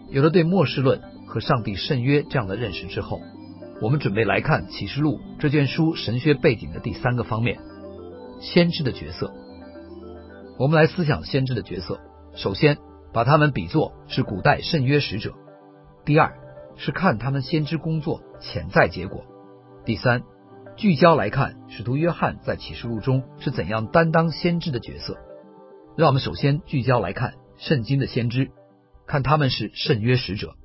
有了对末世论和上帝圣约这样的认识之后，我们准备来看启示录这卷书神学背景的第三个方面，先知的角色。我们来思想先知的角色，首先把他们比作是古代圣约使者，第二是看他们先知工作潜在结果，第三聚焦来看使徒约翰在启示录中是怎样担当先知的角色。让我们首先聚焦来看圣经的先知，看他们是圣约使者。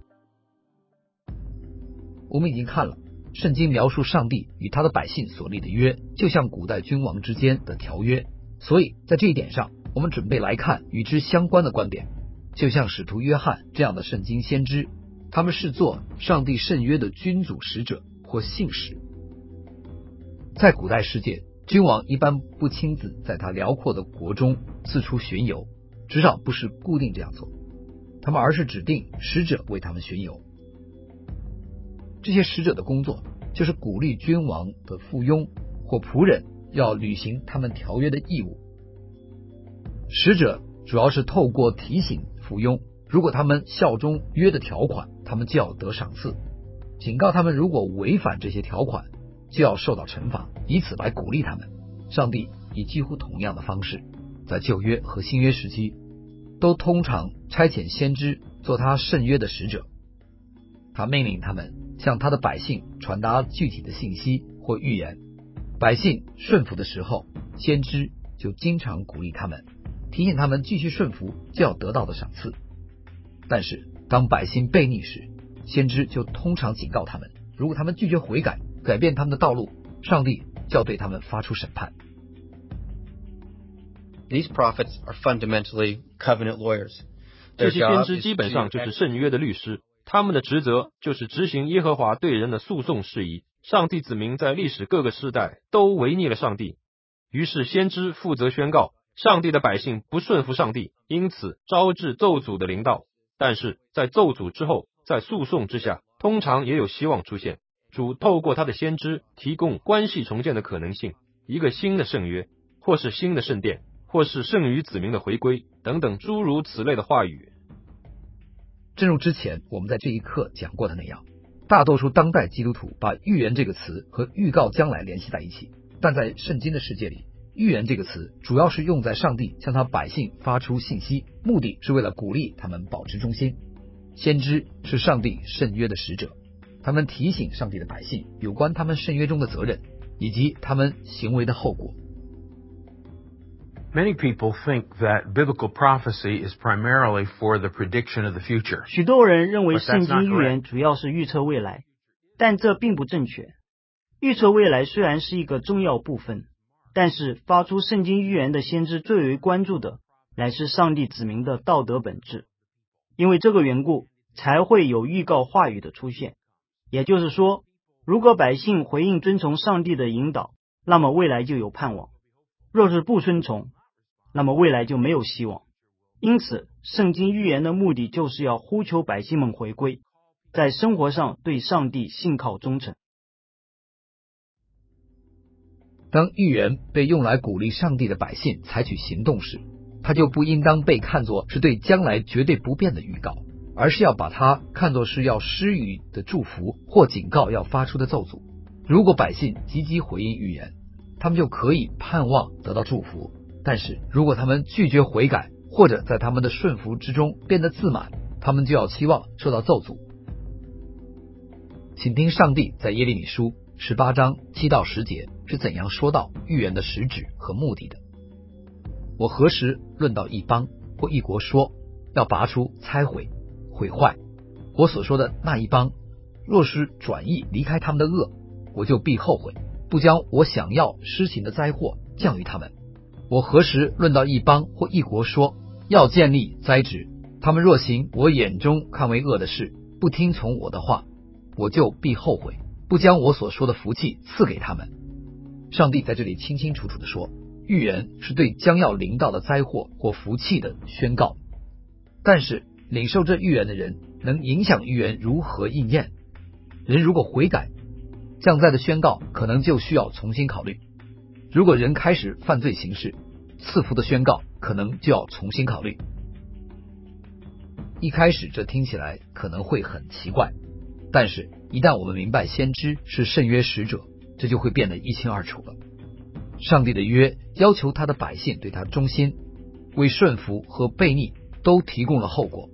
我们已经看了圣经描述上帝与他的百姓所立的约，就像古代君王之间的条约，所以在这一点上，我们准备来看与之相关的观点，就像使徒约翰这样的圣经先知，他们是做上帝圣约的君主使者或信使。在古代世界，君王一般不亲自在他辽阔的国中四处巡游，至少不是固定这样做，他们而是指定使者为他们巡游。这些使者的工作就是鼓励君王的附庸或仆人要履行他们条约的义务。使者主要是透过提醒附庸，如果他们效忠约的条款，他们就要得赏赐，警告他们如果违反这些条款就要受到惩罚，以此来鼓励他们。上帝以几乎同样的方式，在旧约和新约时期都通常差遣先知做他圣约的使者，他命令他们向他的百姓传达具体的信息或预言，百姓顺服的时候，先知就经常鼓励他们，提醒他们继续顺服就要得到的赏赐。但是当百姓悖逆时，先知就通常警告他们，如果他们拒绝悔改，改变他们的道路，上帝就要对他们发出审判。 These prophets are fundamentally covenant lawyers. 这些先知基本上就是圣约的律师，他们的职责就是执行耶和华对人的诉讼事宜。上帝子民在历史各个世代都违逆了上帝，于是先知负责宣告上帝的百姓不顺服上帝，因此招致咒诅的临到。但是在咒诅之后，在诉讼之下，通常也有希望出现。主透过他的先知提供关系重建的可能性，一个新的圣约，或是新的圣殿，或是圣于子民的回归等等诸如此类的话语。 正如之前我们在这一课讲过的那样，大多数当代基督徒把预言这个词和预告将来联系在一起，但在圣经的世界里，预言这个词主要是用在上帝向他百姓发出信息，目的是为了鼓励他们保持忠心。先知是上帝圣约的使者，他们提醒上帝的百姓有关他们圣约中的责任以及他们行为的后果。 Many people think that biblical prophecy is primarily for the prediction of the future. 许多人认为圣经预言主要是预测未来，但这并不正确。预测未来虽然是一个重要部分，但是发出圣经预言的先知最为关注的乃是上帝子民的道德本质。因为这个缘故，才会有预告话语的出现。也就是说，如果百姓回应遵从上帝的引导，那么未来就有盼望；若是不顺从，那么未来就没有希望。因此，圣经预言的目的就是要呼求百姓们回归，在生活上对上帝信靠忠诚。 当预言被用来鼓励上帝的百姓采取行动时，它就不应当被看作是对将来绝对不变的预告，而是要把它看作是要施予的祝福或警告要发出的咒诅。如果百姓积极回应预言，他们就可以盼望得到祝福，但是如果他们拒绝悔改，或者在他们的顺服之中变得自满，他们就要期望受到咒诅。请听上帝在耶利米书18章7到10节是怎样说到预言的实质和目的的。我何时论到一邦或一国说要拔出拆毁毁坏，我所说的那一邦若是转意离开他们的恶，我就必后悔，不将我想要施行的灾祸降于他们。我何时论到一邦或一国说要建立栽植，他们若行我眼中看为恶的事，不听从我的话，我就必后悔，不将我所说的福气赐给他们。上帝在这里清清楚楚地说，预言是对将要临到的灾祸或福气的宣告，但是领受这预言的人能影响预言如何应验。人如果悔改，降灾的宣告可能就需要重新考虑；如果人开始犯罪行事，赐福的宣告可能就要重新考虑。 一开始这听起来可能会很奇怪，但是一旦我们明白先知是圣约使者，这就会变得一清二楚了。上帝的约要求他的百姓对他忠心，为顺服和悖逆都提供了后果。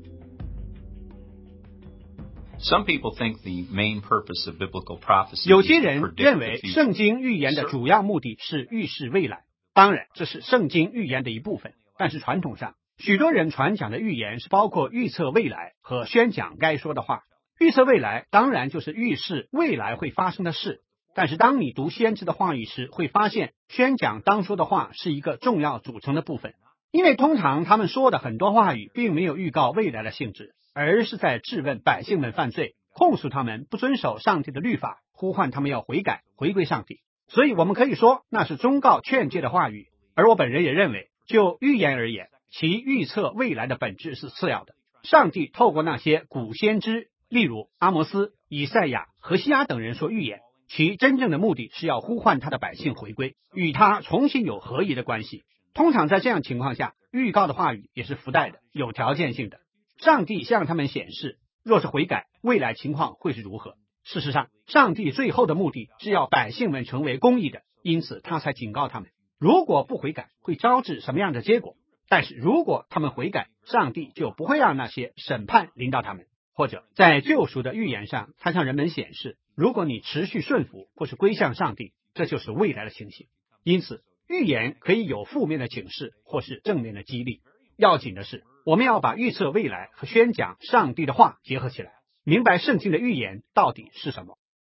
有些人认为圣经预言的主要目的是预示未来，当然这是圣经预言的一部分，但是传统上许多人传讲的预言是包括预测未来和宣讲该说的话。预测未来当然就是预示未来会发生的事，但是当你读先知的话语时，会发现宣讲当说的话是一个重要组成的部分，因为通常他们说的很多话语并没有预告未来的性质，而是在质问百姓们犯罪，控诉他们不遵守上帝的律法，呼唤他们要悔改，回归上帝。所以我们可以说那是忠告劝诫的话语，而我本人也认为，就预言而言，其预测未来的本质是次要的。上帝透过那些古先知，例如阿摩斯、以赛亚、何西阿等人说预言，其真正的目的是要呼唤他的百姓回归，与他重新有合一的关系。通常在这样情况下，预告的话语也是附带的，有条件性的。上帝向他们显示，若是悔改，未来情况会是如何。事实上，上帝最后的目的是要百姓们成为公义的，因此他才警告他们，如果不悔改，会招致什么样的结果。但是如果他们悔改，上帝就不会让那些审判临到他们。或者在救赎的预言上，他向人们显示，如果你持续顺服或是归向上帝，这就是未来的情形。因此预言可以有负面的警示或是正面的激励。要紧的是，我们要把预测未来和宣讲上帝的话结合起来，明白圣经的预言到底是什么。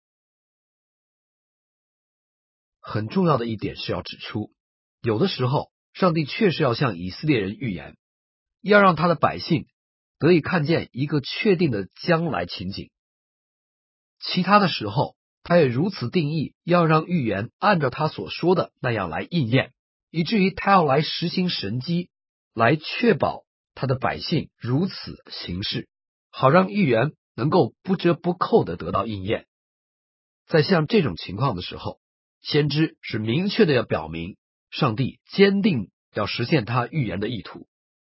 很重要的一点是要指出，有的时候上帝确实要向以色列人预言，要让他的百姓得以看见一个确定的将来情景。其他的时候他也如此定义，要让预言按照他所说的那样来应验，以至于他要来实行神迹，来确保他的百姓如此行事，好让预言能够不折不扣地得到应验。在像这种情况的时候，先知是明确的要表明上帝坚定要实现他预言的意图。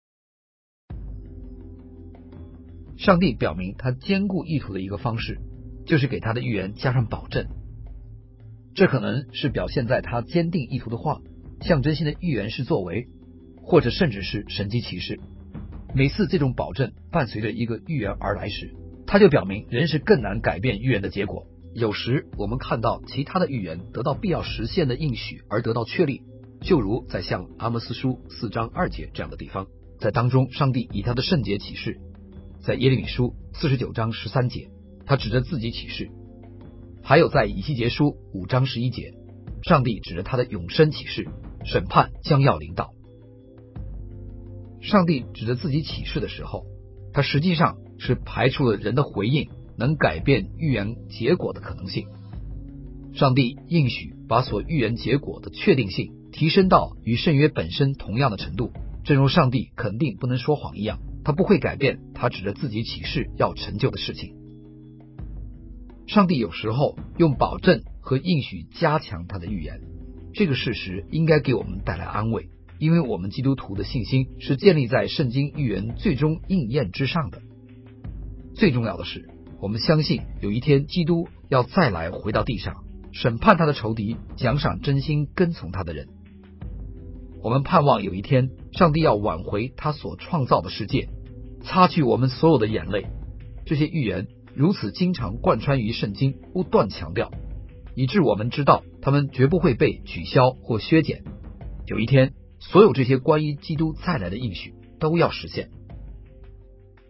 上帝表明他坚固意图的一个方式，就是给他的预言加上保证。这可能是表现在他坚定意图的话，象征性的预言式作为，或者甚至是神迹奇事。每次这种保证伴随着一个预言而来时，他就表明人是更难改变预言的结果。有时我们看到其他的预言得到必要实现的应许而得到确立，就如在像阿摩斯书4章2节这样的地方，在当中上帝以他的圣洁启示。在耶利米书49章13节，他指着自己启示；还有在以西结书5章11节，上帝指着他的永生启示，审判将要临到。上帝指着自己启示的时候，他实际上是排除了人的回应能改变预言结果的可能性。上帝应许把所预言结果的确定性提升到与圣约本身同样的程度，正如上帝肯定不能说谎一样，他不会改变他指着自己启示要成就的事情。上帝有时候用保证和应许加强他的预言，这个事实应该给我们带来安慰，因为我们基督徒的信心是建立在圣经预言最终应验之上的。最重要的是，我们相信有一天基督要再来回到地上，审判他的仇敌，奖赏真心跟从他的人。我们盼望有一天上帝要挽回他所创造的世界，擦去我们所有的眼泪。这些预言如此经常贯穿于圣经，不断强调，以致我们知道他们绝不会被取消或削减。有一天，所有这些关于基督再来的应许都要实现。